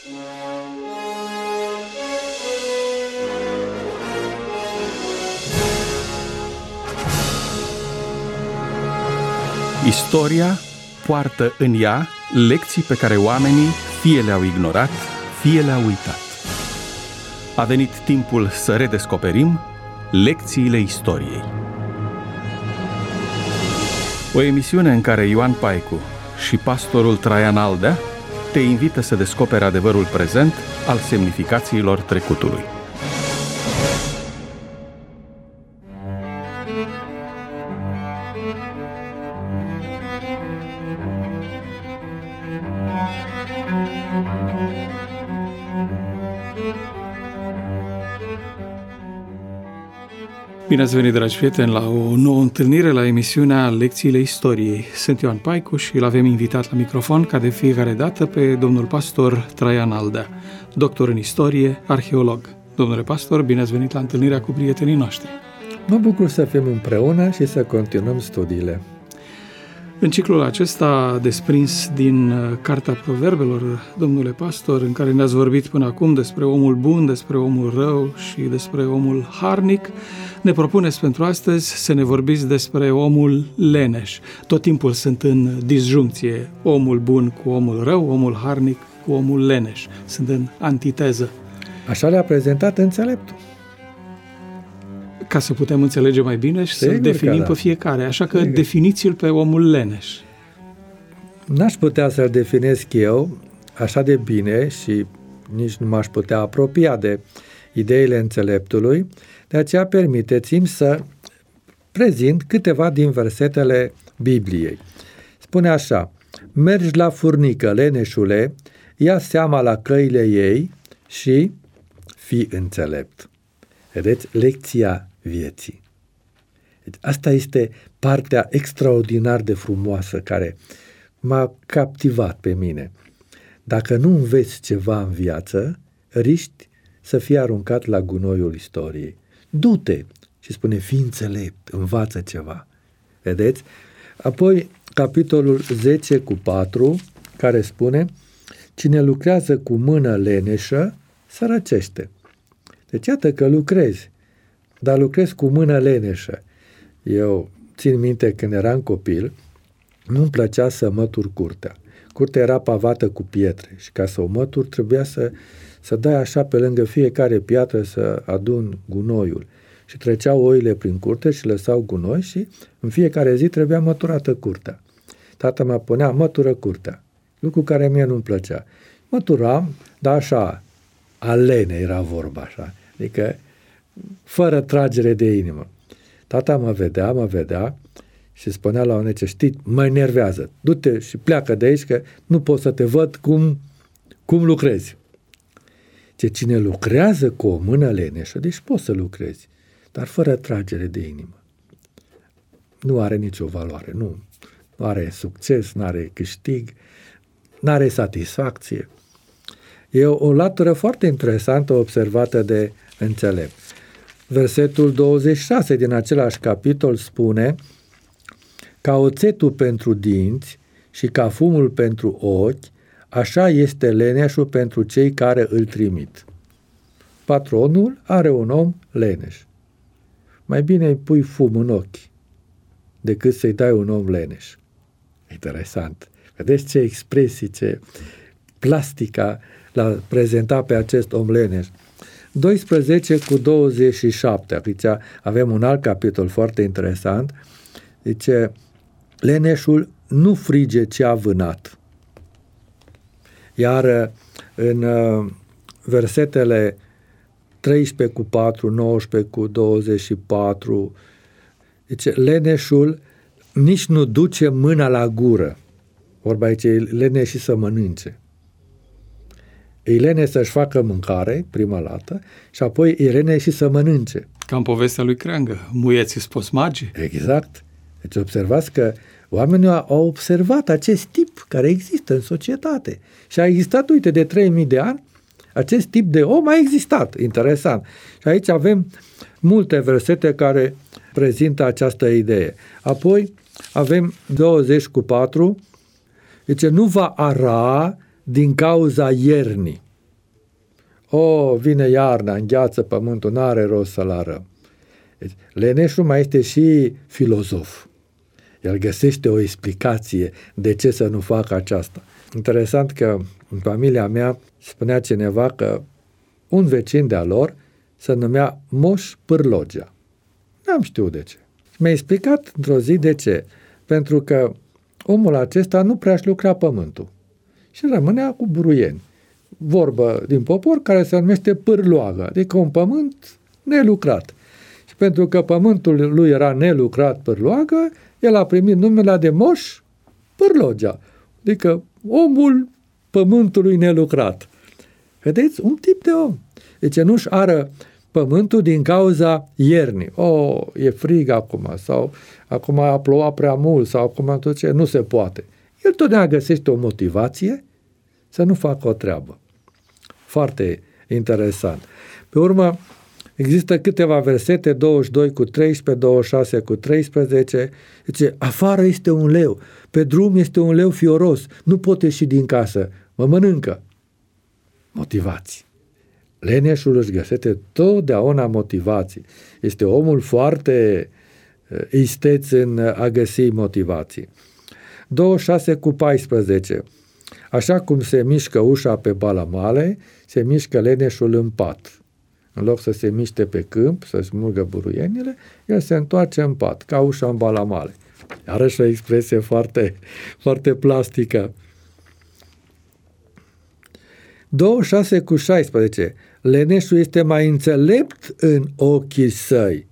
Istoria poartă în ea lecții pe care oamenii fie le-au ignorat, fie le-au uitat. A venit timpul să redescoperim lecțiile istoriei. O emisiune în care Ioan Paicu și pastorul Traian Aldea te invită să descoperi adevărul prezent al semnificațiilor trecutului. Bine ați venit, dragi prieteni, la o nouă întâlnire la emisiunea Lecțiile Istoriei. Sunt Ioan Paicu și îl avem invitat la microfon, ca de fiecare dată, pe domnul pastor Traian Aldea, doctor în istorie, arheolog. Domnule pastor, bine ați venit la întâlnirea cu prietenii noștri. Mă bucur să fim împreună și să continuăm studiile. În ciclul acesta desprins din Cartea Proverbelor, domnule pastor, în care ne-ați vorbit până acum despre omul bun, despre omul rău și despre omul harnic, ne propuneți pentru astăzi să ne vorbiți despre omul leneș. Tot timpul sunt în disjuncție omul bun cu omul rău, omul harnic cu omul leneș. Sunt în antiteză. Așa le-a prezentat înțeleptul. Ca să putem înțelege mai bine și să definim pe fiecare. Așa că definiți-l pe omul leneș. N-aș putea să-l definesc eu așa de bine și nici nu m-aș putea apropia de ideile înțeleptului, de aceea permiteți-mi să prezint câteva din versetele Bibliei. Spune așa: mergi la furnică, leneșule, ia seama la căile ei și fii înțelept. Vedeți? Lecția vieții. Asta este partea extraordinar de frumoasă care m-a captivat pe mine. Dacă nu înveți ceva în viață, riști să fii aruncat la gunoiul istoriei. Du-te și spune, fii înțelept, învață ceva. Vedeți? Apoi, capitolul 10:4, care spune, cine lucrează cu mână leneșă, sărăcește. Deci iată că lucrezi, dar lucrezi cu mână leneșă. Eu țin minte când eram copil, nu-mi plăcea să mătur curtea. Curtea era pavată cu pietre și ca să o mătur trebuia să dai așa pe lângă fiecare piatră să adun gunoiul. Și treceau oile prin curte și lăsau gunoi și în fiecare zi trebuia măturată curtea. Tata mea punea, mătură curtea, lucru care mie nu-mi plăcea. Măturam, dar așa, alene era vorba așa, adică fără tragere de inimă. Tata mă vedea și spunea la unece, știi, mă enervează, du-te și pleacă de aici că nu pot să te văd cum lucrezi. Cine lucrează cu o mână leneșă, deci poți să lucrezi, dar fără tragere de inimă. Nu are nicio valoare, nu are succes, nu are câștig, nu are satisfacție. E o latură foarte interesantă observată de înțelept. Versetul 26 din același capitol spune, ca oțetul pentru dinți și ca fumul pentru ochi, așa este leneșul pentru cei care îl trimit. Patronul are un om leneș. Mai bine îi pui fum în ochi decât să-i dai un om leneș. Interesant. Vedeți ce expresii, ce plastica l-a prezentat pe acest om leneș. 12:27. Aici avem un alt capitol foarte interesant. Zice, leneșul nu frige ce a vânat. Iar în versetele 13:4, 19:24, zice, leneșul nici nu duce mâna la gură. Vorba aici, e leneș să mănânce. E lene să-și facă mâncare, prima dată, și apoi e lene și să mănânce. Ca în povestea lui Creangă, muieții sposmagi. Exact. Deci observați că oamenii au observat acest tip care există în societate. Și a existat, uite, de 3000 de ani, acest tip de om a existat. Interesant. Și aici avem multe versete care prezintă această idee. Apoi avem 20:4, zice, nu va ara din cauza iernii. vine iarna, îngheață pământul, n-are rost să-l arăm. Deci, leneșul mai este și filozof. El găsește o explicație de ce să nu facă aceasta. Interesant că în familia mea spunea cineva că un vecin de-a lor se numea Moș Pârlogea. N-am știut de ce. Mi-a explicat într-o zi de ce. Pentru că omul acesta nu prea-și lucra pământul și rămânea cu buruieni. Vorbă din popor care se numește pârloagă, adică un pământ nelucrat. Și pentru că pământul lui era nelucrat, pârloagă, el a primit numele de Moș Pârlogea, adică omul pământului nelucrat. Vedeți? Un tip de om. Deci nu-și ară pământul din cauza iernii. E frig acum, sau acum a plouat prea mult, sau acum tot ce, nu se poate. El totdeauna găsește o motivație să nu facă o treabă. Foarte interesant. Pe urmă, există câteva versete, 22 cu 13, 26 cu 13, zice, afară este un leu, pe drum este un leu fioros, nu pot ieși din casă, mă mănâncă. Motivații. Leneșul își găsește totdeauna motivații. Este omul foarte isteț în a găsi motivații. 26 cu 14. Așa cum se mișcă ușa pe balamale, se mișcă leneșul în pat. În loc să se miște pe câmp, să smulgă buruienile, el se întoarce în pat, ca ușa în balamale. Iarăși o expresie foarte, foarte plastică. 26 cu 16. Leneșul este mai înțelept în ochii săi.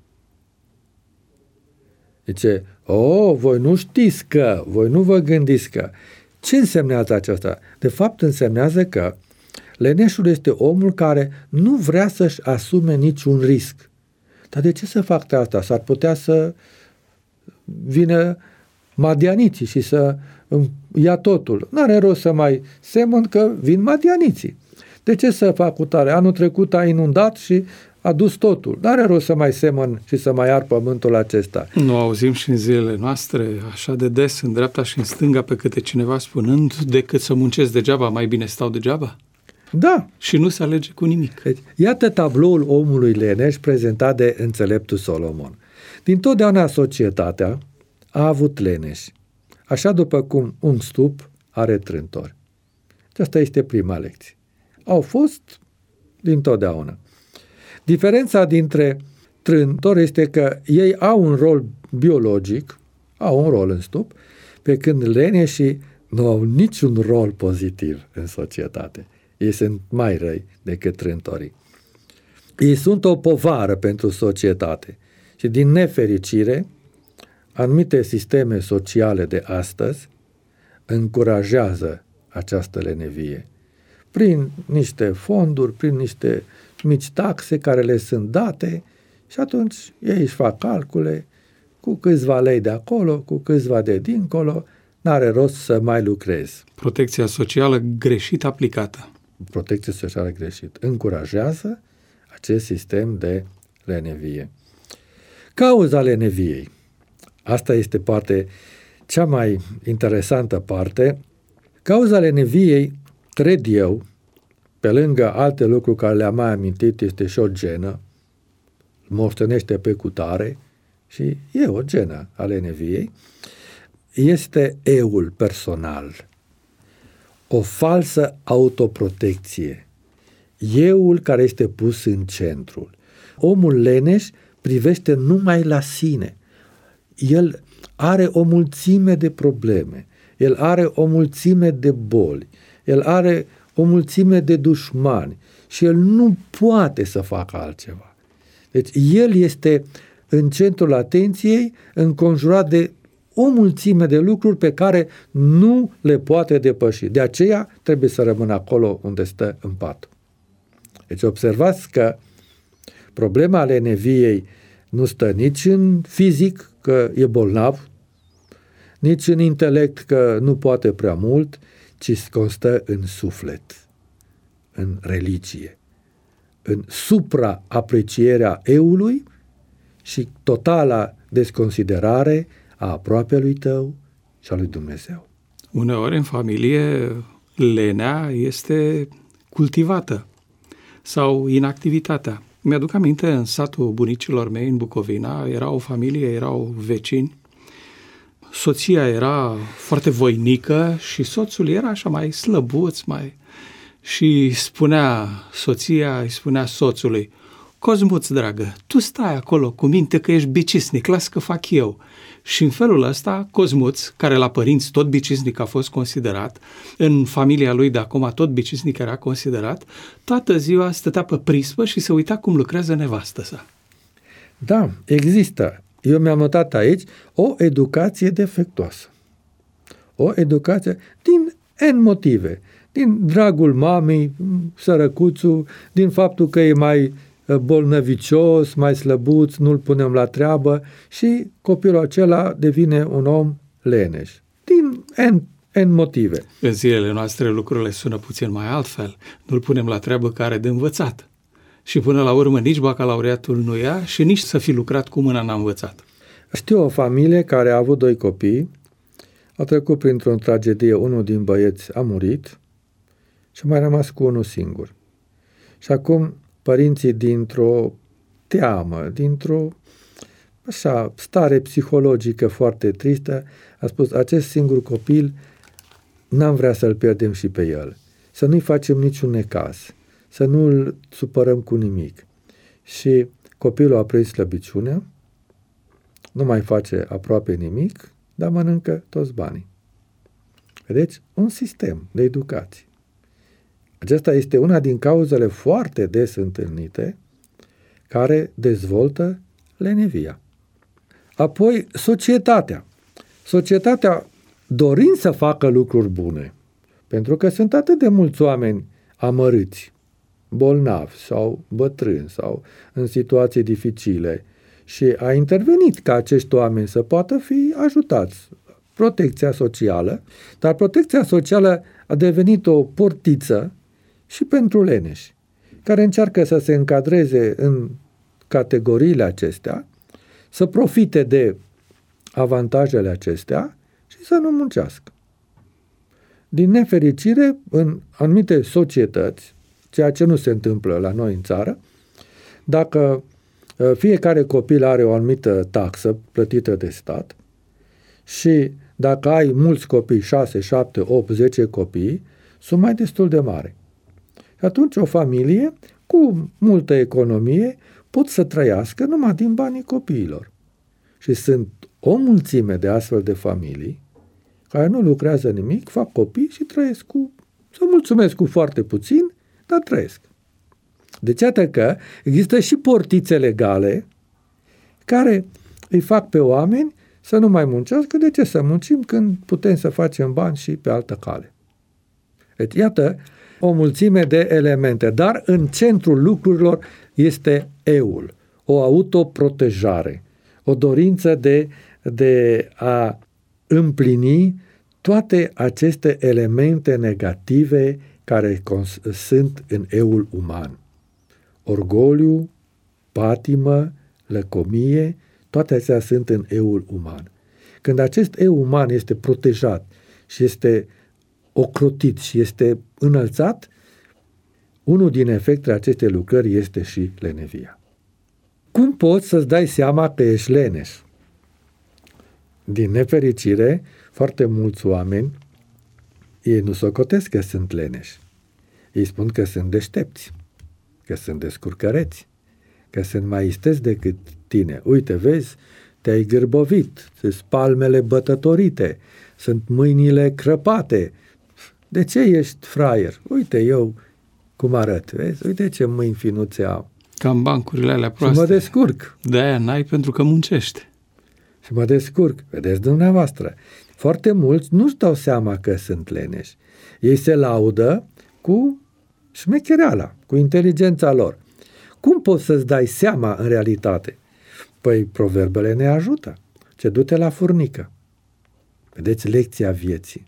Zice, voi nu știți că, voi nu vă gândiți că. Ce însemnează aceasta? De fapt însemnează că leneșul este omul care nu vrea să-și asume niciun risc. Dar de ce să fac asta? S-ar putea să vină madianiții și să ia totul. N-are rost să mai semăn că vin madianiții. De ce să fac cu tare? Anul trecut a inundat și a dus totul. N-are rost să mai semăn și să mai ar pământul acesta. Nu auzim și în zilele noastre așa de des, în dreapta și în stânga, pe câte cineva spunând, decât să muncesc degeaba, mai bine stau degeaba? Da. Și nu se alege cu nimic. Deci, iată tabloul omului leneș prezentat de înțeleptul Solomon. Din totdeauna societatea a avut leneși, așa după cum un stup are trântori. Asta este prima lecție. Au fost din totdeauna. Diferența dintre trântori este că ei au un rol biologic, au un rol în stup, pe când leneșii nu au niciun rol pozitiv în societate. Ei sunt mai răi decât trântorii. Ei sunt o povară pentru societate și din nefericire, anumite sisteme sociale de astăzi încurajează această lenevie prin niște fonduri, prin niște mici taxe care le sunt date și atunci ei își fac calcule cu câțiva lei de acolo, cu câțiva de dincolo, n-are rost să mai lucrezi. Protecția socială greșit aplicată. Protecția socială greșit încurajează acest sistem de lenevie. Cauza leneviei. Asta este cea mai interesantă parte. Cauza leneviei, cred eu, pe lângă alte lucruri care le-am mai amintit, este și o genă, moștenește pe cutare și e o genă a leneviei, este eul personal, o falsă autoprotecție, euul care este pus în centrul. Omul leneș privește numai la sine. El are o mulțime de probleme, el are o mulțime de boli, el are o mulțime de dușmani și el nu poate să facă altceva. Deci el este în centrul atenției, înconjurat de o mulțime de lucruri pe care nu le poate depăși. De aceea trebuie să rămână acolo unde stă în pat. Deci observați că problema leneviei nu stă nici în fizic, că e bolnav, nici în intelect, că nu poate prea mult, ci constă în suflet, în religie, în supraaprecierea eului și totala desconsiderare a aproapelui tău și a lui Dumnezeu. Uneori în familie lenea este cultivată. sau inactivitatea. Mi-aduc aminte, în satul bunicilor mei, în Bucovina, era o familie, erau vecini. Soția era foarte voinică și soțul era așa mai slăbuț, și spunea soția, îi spunea soțului: Cosmuț, dragă, tu stai acolo cu minte că ești bicisnic, las că fac eu. Și în felul ăsta, Cosmuț, care la părinți tot bicisnic a fost considerat, în familia lui de acum tot bicisnic era considerat, toată ziua stătea pe prispă și se uita cum lucrează nevastă sa. Da, există. Eu mi-am notat aici o educație defectuoasă. O educație din N motive. Din dragul mamei, sărăcuțul, din faptul că e mai bolnăvicios, mai slăbuț, nu-l punem la treabă și copilul acela devine un om leneș. Din N motive. În zilele noastre lucrurile sună puțin mai altfel. Nu-l punem la treabă că are de învățat. Și până la urmă nici bacalaureatul nu ia și nici să fi lucrat cu mâna n-a învățat. Știu o familie care a avut 2 copii, a trecut printr-o tragedie, unul din băieți a murit și a mai rămas cu unul singur. Și acum părinții, dintr-o teamă, dintr-o stare psihologică foarte tristă, a spus: acest singur copil n-am vrea să-l pierdem și pe el, să nu-i facem niciun necaz, să nu-l supărăm cu nimic. Și copilul a prins slăbiciunea, nu mai face aproape nimic, dar mănâncă toți banii. Vedeți? Un sistem de educație. Aceasta este una din cauzele foarte des întâlnite care dezvoltă lenevia. Apoi, societatea. Societatea, dorind să facă lucruri bune, pentru că sunt atât de mulți oameni amărâți, bolnavi sau bătrâni sau în situații dificile, și a intervenit ca acești oameni să poată fi ajutați. Protecția socială, dar protecția socială a devenit o portiță și pentru leneși, care încearcă să se încadreze în categoriile acestea, să profite de avantajele acestea și să nu muncească. Din nefericire, în anumite societăți, ceea ce nu se întâmplă la noi în țară, dacă fiecare copil are o anumită taxă plătită de stat și dacă ai mulți copii, 6, 7, 8, 10 copii, suma e destul de mare. Și atunci o familie cu multă economie pot să trăiască numai din banii copiilor. Și sunt o mulțime de astfel de familii care nu lucrează nimic, fac copii și trăiesc să mulțumesc cu foarte puțin, dar trăiesc. Deci iată că există și portițe legale care îi fac pe oameni să nu mai muncească. De ce să muncim când putem să facem bani și pe altă cale? Deci iată o mulțime de elemente, dar în centrul lucrurilor este eul, o autoprotejare, o dorință de a împlini toate aceste elemente negative care sunt în eul uman. Orgoliu, patimă, lăcomie, toate acestea sunt în eul uman. Când acest eu uman este protejat și este ocrotit și este înălțat, unul din efectele acestei lucrări este și lenevia. Cum poți să-ți dai seama că ești leneș? Din nefericire, foarte mulți oameni, ei nu socotesc că sunt leneși. Ei spun că sunt deștepți, că sunt descurcăreți, că sunt mai isteți decât tine. Uite, vezi, te-ai gârbovit, sunt palmele bătătorite, sunt mâinile crăpate. De ce ești fraier? Uite eu cum arăt, vezi? Uite ce mâini finuțe am. Cam bancurile alea proaste. Și mă descurc. De-aia n-ai pentru că muncești. Și mă descurc. Vedeți dumneavoastră. Foarte mulți nu-și dau seama că sunt leneși. Ei se laudă cu șmechereala, cu inteligența lor. Cum poți să-ți dai seama în realitate? Păi proverbele ne ajută. Ce du-te la furnică. Vedeți lecția vieții.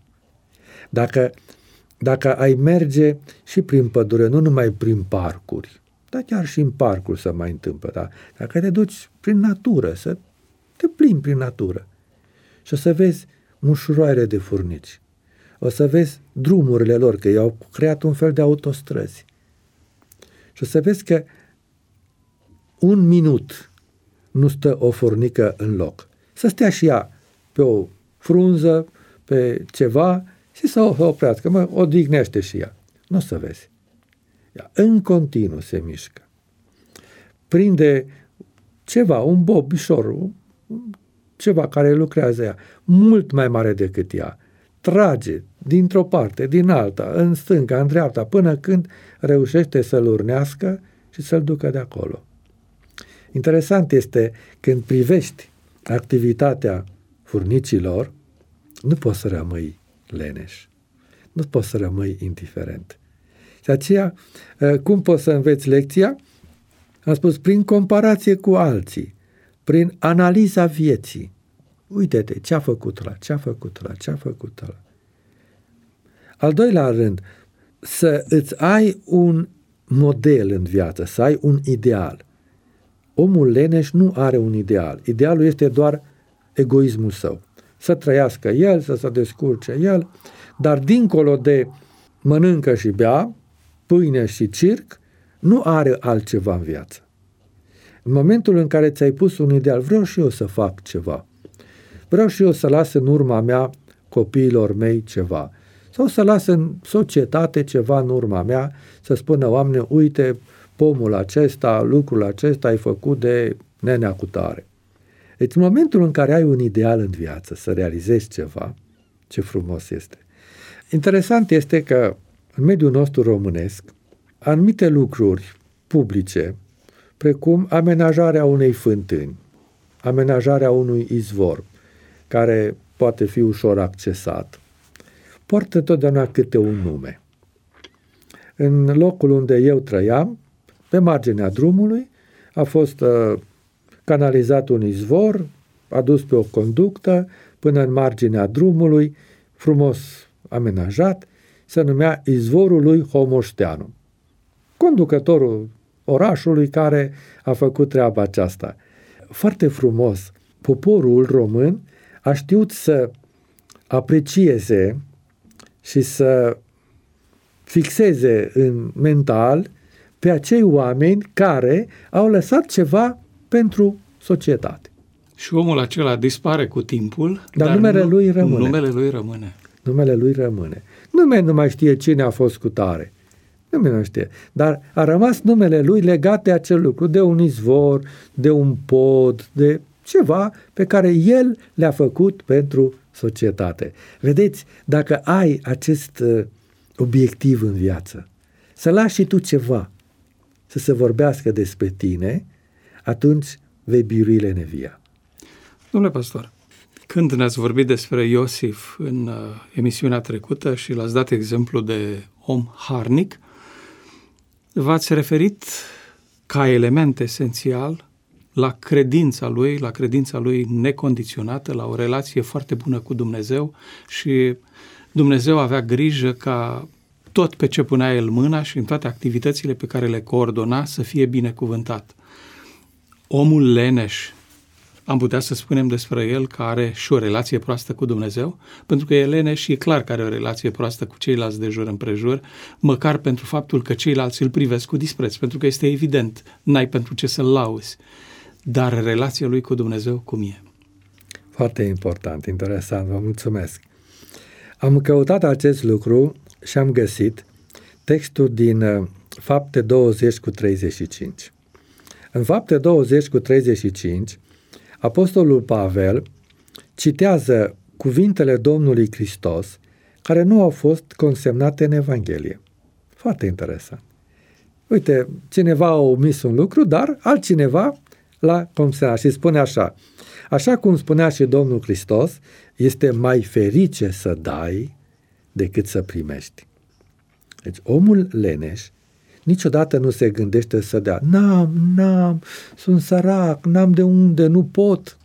Dacă ai merge și prin pădure, nu numai prin parcuri, dar chiar și în parcuri se mai întâmplă, da? Dacă te duci prin natură, să te plimbi prin natură și o să vezi mușuroaire de furnici, o să vezi drumurile lor, că i-au creat un fel de autostrăzi. Și o să vezi că un minut nu stă o furnică în loc. Să stea și ea pe o frunză, pe ceva și să o oprească, odihnește și ea. Nu o să vezi. Ea în continuu se mișcă. Prinde ceva, un bobișor, ceva care lucrează ea, mult mai mare decât ea. Trage dintr-o parte, din alta, în stânga, în dreapta, până când reușește să-l urnească și să-l ducă de acolo. Interesant este când privești activitatea furnicilor, nu poți să rămâi leneș, nu poți să rămâi indiferent. Și aceea, cum poți să înveți lecția? Am spus, prin comparație cu alții, prin analiza vieții. Uite-te, ce-a făcut ăla, ce-a făcut ăla, ce-a făcut ăla. Al doilea rând, să îți ai un model în viață, să ai un ideal. Omul leneș nu are un ideal. Idealul este doar egoismul său. Să trăiască el, să se descurce el, dar dincolo de mănâncă și bea, pâine și circ, nu are altceva în viață. În momentul în care ți-ai pus un ideal, vreau și eu să fac ceva. Vreau și eu să las în urma mea copiilor mei ceva. Sau să las în societate ceva în urma mea, să spună oameni, uite, pomul acesta, lucrul acesta ai făcut de nenea cu tare. Deci în momentul în care ai un ideal în viață, să realizezi ceva, ce frumos este. Interesant este că în mediul nostru românesc, anumite lucruri publice, precum amenajarea unei fântâni, amenajarea unui izvor, care poate fi ușor accesat, poartă totdeauna câte un nume. În locul unde eu trăiam, pe marginea drumului, a fost canalizat un izvor, adus pe o conductă până în marginea drumului, frumos amenajat, se numea izvorul lui Homoșteanu, conducătorul orașului care a făcut treaba aceasta. Foarte frumos, poporul român a știut să aprecieze și să fixeze în mental pe acei oameni care au lăsat ceva pentru societate. Și omul acela dispare cu timpul, dar numele lui rămâne. Numele lui rămâne. Numele lui rămâne. Nimeni nu mai știe cine a fost cu tare. Nimeni nu știe. Dar a rămas numele lui legat de acel lucru, de un izvor, de un pod, de ceva pe care el le-a făcut pentru societate. Vedeți, dacă ai acest obiectiv în viață, să lași și tu ceva să se vorbească despre tine, atunci vei birui lenevia. Domnule pastor, când ne-ați vorbit despre Iosif în emisiunea trecută și l-ați dat exemplu de om harnic, v-ați referit ca element esențial la credința lui necondiționată, la o relație foarte bună cu Dumnezeu și Dumnezeu avea grijă ca tot pe ce punea el mâna și în toate activitățile pe care le coordona să fie binecuvântat. Omul leneș, am putea să spunem despre el că are și o relație proastă cu Dumnezeu, pentru că e leneș și e clar că are o relație proastă cu ceilalți de jur împrejur, măcar pentru faptul că ceilalți îl privesc cu dispreț, pentru că este evident, n-ai pentru ce să-l lauzi. Dar relația lui cu Dumnezeu cum e? Foarte important, interesant, vă mulțumesc. Am căutat acest lucru și am găsit textul din Fapte 20:35. În Fapte 20:35, apostolul Pavel citează cuvintele Domnului Hristos care nu au fost consemnate în Evanghelie. Foarte interesant. Uite, cineva a omis un lucru, dar altcineva l-a consemnat și spune așa: așa cum spunea și Domnul Hristos, este mai ferice să dai decât să primești. Deci omul leneș niciodată nu se gândește să dea. N-am, sunt sărac, n-am de unde, nu pot.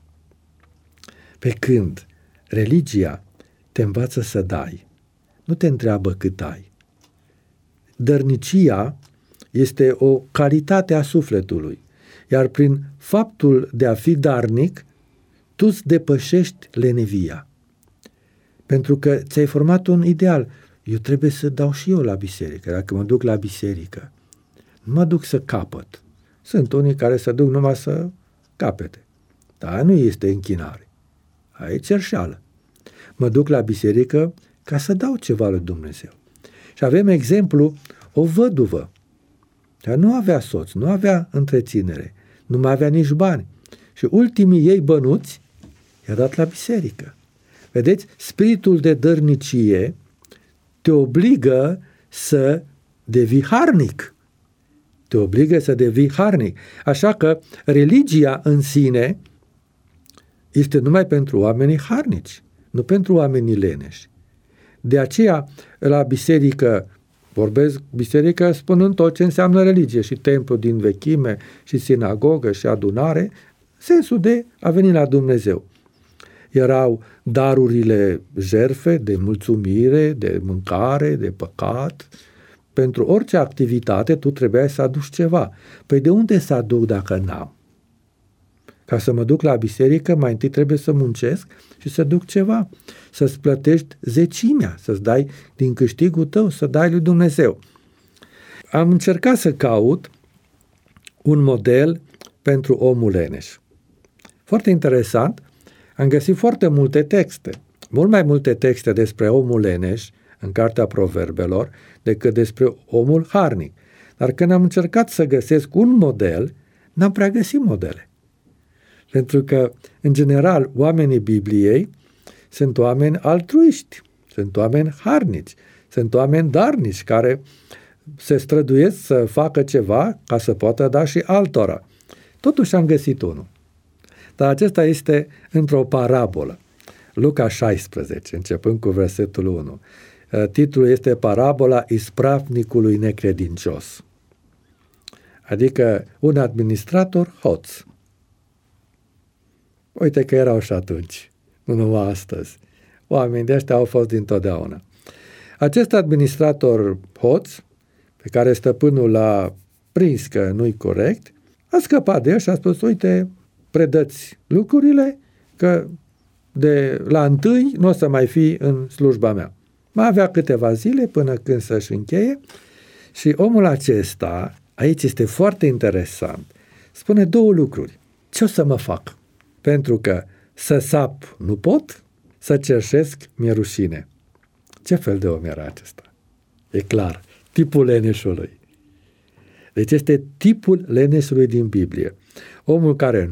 Pe când religia te învață să dai, nu te întreabă cât ai. Dărnicia este o calitate a sufletului, iar prin faptul de a fi darnic, tu îți depășești lenevia. Pentru că ți-ai format un ideal. Eu trebuie să dau și eu la biserică, dacă mă duc la biserică. mă duc să capăt. Sunt unii care se duc numai să capete. Dar nu este închinare. Aia e cerșeală. Mă duc la biserică ca să dau ceva lui Dumnezeu. Și avem exemplu, o văduvă, care nu avea soț, nu avea întreținere, nu mai avea nici bani. Și ultimii ei bănuți i-a dat la biserică. Vedeți, spiritul de dărnicie te obligă să devii harnic. Te obligă să devii harnic. Așa că religia în sine este numai pentru oamenii harnici, nu pentru oamenii leneși. De aceea, la biserică, vorbesc biserică spunând tot ce înseamnă religie, și templu din vechime, și sinagogă, și adunare, sensul de a veni la Dumnezeu. Erau darurile jertfe de mulțumire, de mâncare, de păcat. Pentru orice activitate tu trebuiai să aduci ceva. Păi de unde să aduc dacă n-am? Ca să mă duc la biserică, mai întâi trebuie să muncesc și să duc ceva. Să-ți plătești zecimea, să-ți dai din câștigul tău, să dai lui Dumnezeu. Am încercat să caut un model pentru omul leneș. Foarte interesant, am găsit foarte multe texte, mult mai multe texte despre omul leneș în Cartea Proverbelor decât despre omul harnic. Dar când am încercat să găsesc un model, n-am prea găsit modele. Pentru că, în general, oamenii Bibliei sunt oameni altruiști, sunt oameni harnici, sunt oameni darnici care se străduiesc să facă ceva ca să poată da și altora. Totuși am găsit unul. Dar acesta este într-o parabolă. Luca 16, începând cu versetul 1. Titlul este Parabola ispravnicului necredincios. Adică un administrator hoț. Uite că erau și atunci, nu numai astăzi. Oamenii de ăștia au fost dintotdeauna. Acest administrator hoț, pe care stăpânul l-a prins că nu-i corect, a scăpat de el și a spus, uite, predă-ți lucrurile, că de la întâi nu o să mai fii în slujba mea. Mai avea câteva zile până când să-și încheie și omul acesta, aici este foarte interesant, spune două lucruri. Ce o să mă fac? Pentru că să sap nu pot, să cerșesc mi-e rușine. Ce fel de om era acesta? E clar, tipul leneșului. Deci este tipul leneșului din Biblie. Omul care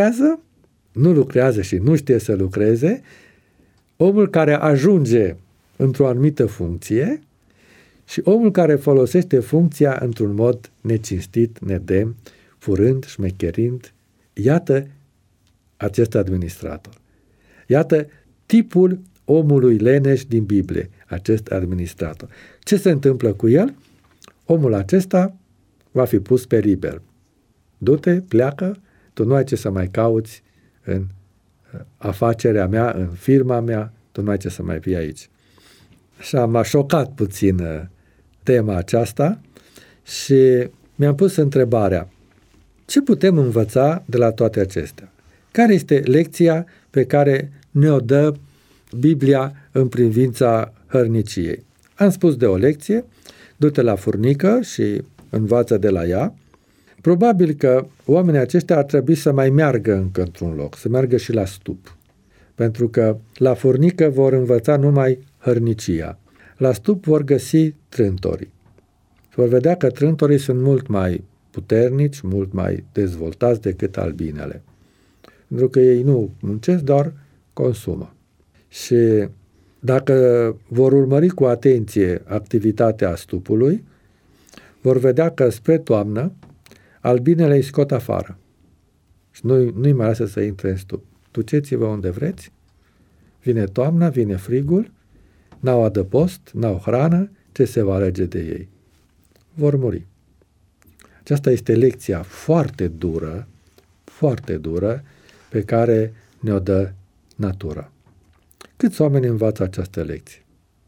nu lucrează și nu știe să lucreze, omul care ajunge într-o anumită funcție și omul care folosește funcția într-un mod necinstit, nedemn, furând, șmecherind. Iată acest administrator. Iată tipul omului leneș din Biblie, acest administrator. Ce se întâmplă cu el? Omul acesta va fi pus pe liber. Du-te, pleacă, tu nu ai ce să mai cauți în afacerea mea, în firma mea, tu nu ai ce să mai fii aici. Și m-a șocat puțin tema aceasta și mi-am pus întrebarea, ce putem învăța de la toate acestea? Care este lecția pe care ne-o dă Biblia în privința hărniciei? Am spus de o lecție, du-te la furnică și învață de la ea. Probabil că oamenii aceștia ar trebui să mai meargă încă într-un loc, să meargă și la stup. Pentru că la furnică vor învăța numai hărnicia. La stup vor găsi trântorii. Vor vedea că trântorii sunt mult mai puternici, mult mai dezvoltați decât albinele. Pentru că ei nu muncesc, doar consumă. Și dacă vor urmări cu atenție activitatea stupului, vor vedea că spre toamnă albinele îi scot afară. Și nu-i mai lasă să intre în stup. Duceți-vă unde vreți, vine toamna, vine frigul, n-au adăpost, n-au hrană, ce se va alege de ei? Vor muri. Aceasta este lecția foarte dură, pe care ne-o dă natura. Câți oameni învață această lecție?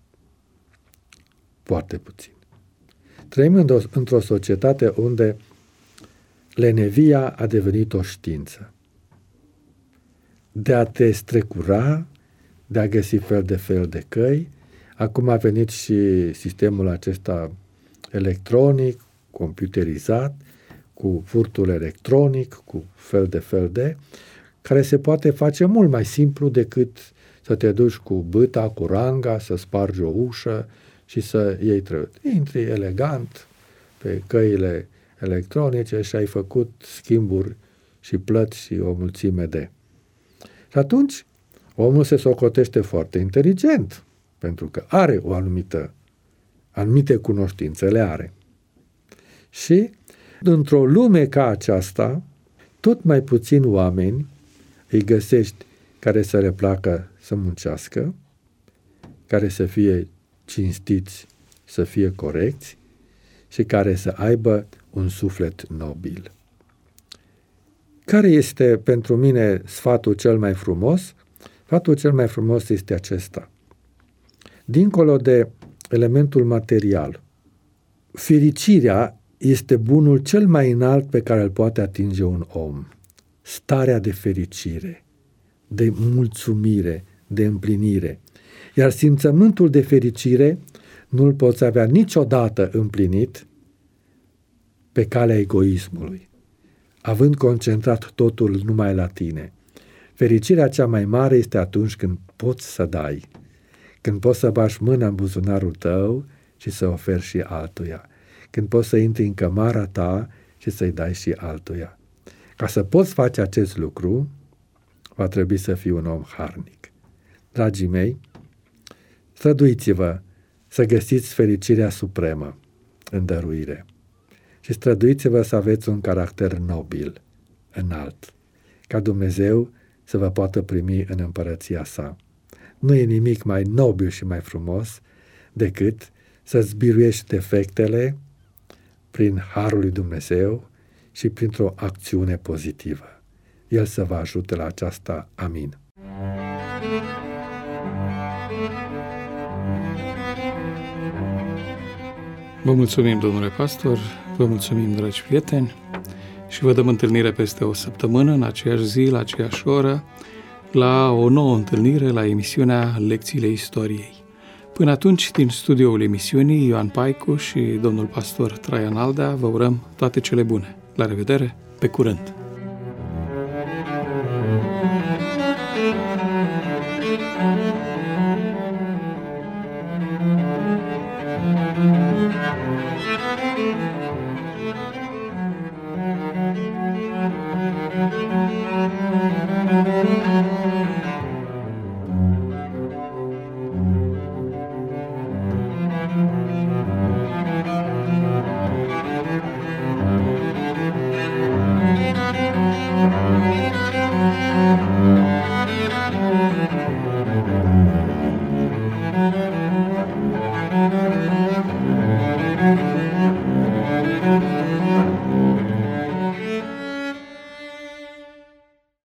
Foarte puțin. Trăim într-o societate unde lenevia a devenit o știință. De a te strecura, de a găsi fel de căi. Acum a venit și sistemul acesta electronic, computerizat, cu furtul electronic, cu fel de, care se poate face mult mai simplu decât să te duci cu bâta, cu ranga, să spargi o ușă și să iei trebuie. Intri elegant pe căile electronice și ai făcut schimburi și plăți și o mulțime de. Și atunci omul se socotește foarte inteligent, pentru că are o anumite cunoștințe le are. Și într-o lume ca aceasta, tot mai puțini oameni îi găsești care să le placă să muncească, care să fie cinstiți, să fie corecți și care să aibă un suflet nobil. Care este pentru mine sfatul cel mai frumos? Sfatul cel mai frumos este acesta. Dincolo de elementul material, fericirea este bunul cel mai înalt pe care îl poate atinge un om. Starea de fericire, de mulțumire, de împlinire. Iar simțământul de fericire nu-l poți avea niciodată împlinit pe calea egoismului, având concentrat totul numai la tine. Fericirea cea mai mare este atunci când poți să dai, când poți să bagi mâna în buzunarul tău și să oferi și altuia, când poți să intri în cămara ta și să-i dai și altuia. Ca să poți face acest lucru, va trebui să fii un om harnic. Dragii mei, străduiți-vă să găsiți fericirea supremă în dăruire și străduiți-vă să aveți un caracter nobil, înalt, ca Dumnezeu să vă poată primi în împărăția sa. Nu e nimic mai nobil și mai frumos decât să-ți biruiești defectele prin harul lui Dumnezeu și printr-o acțiune pozitivă. El să vă ajute la aceasta. Amin. Vă mulțumim, domnule pastor, vă mulțumim, dragi prieteni, și vă dăm întâlnire peste o săptămână, în aceeași zi, la aceeași oră, la o nouă întâlnire la emisiunea Lecțiile Istoriei. Până atunci, din studioul emisiunii, Ioan Paicu și domnul pastor Traian Aldea, vă urăm toate cele bune. La revedere, pe curând!